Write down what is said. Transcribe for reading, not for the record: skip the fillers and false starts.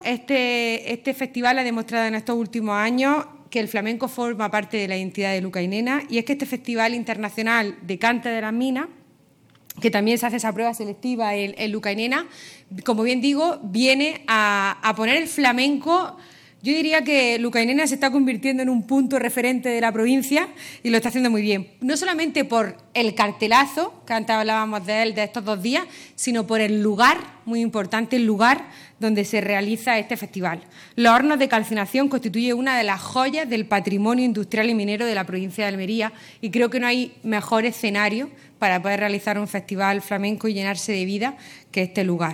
Este festival ha demostrado en estos últimos años que el flamenco forma parte de la identidad de Luca y Nena, y es que este Festival Internacional de Cante de las Minas, que también se hace esa prueba selectiva en Luca y Nena, como bien digo, viene a poner el flamenco. Yo diría que Luca y Nena se está convirtiendo en un punto referente de la provincia y lo está haciendo muy bien. No solamente por el cartelazo, que antes hablábamos de él, de estos 2 días, sino por el lugar, muy importante, el lugar donde se realiza este festival. Los hornos de calcinación constituyen una de las joyas del patrimonio industrial y minero de la provincia de Almería, y creo que no hay mejor escenario para poder realizar un festival flamenco y llenarse de vida que este lugar.